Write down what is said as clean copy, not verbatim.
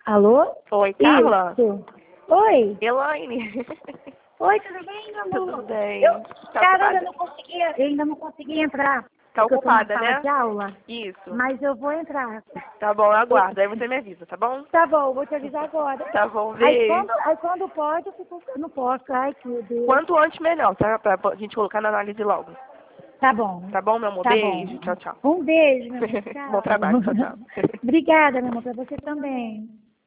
Alô? Oi, Carla? Isso. Oi. Elaine. Oi, tudo bem, meu amor? Tudo bem. Tá Cara, ocupada? eu ainda não consegui entrar. Tá Porque eu tô na ocupada, sala né? de aula. Isso. Mas eu vou entrar. Tá bom, eu aguardo. Aí você me avisa, tá bom? Tá bom, vou te avisar agora. Tá bom, Aí beijo. quando pode, eu não posso. Ai, que Deus. Quanto antes melhor, tá? Pra gente colocar na análise logo. Tá bom. Tá bom, meu amor? Tá Beijo. bom. Tchau, tchau. Um beijo, meu amor. Bom Tchau. trabalho. Tchau, tchau. Obrigada, meu amor, pra você também.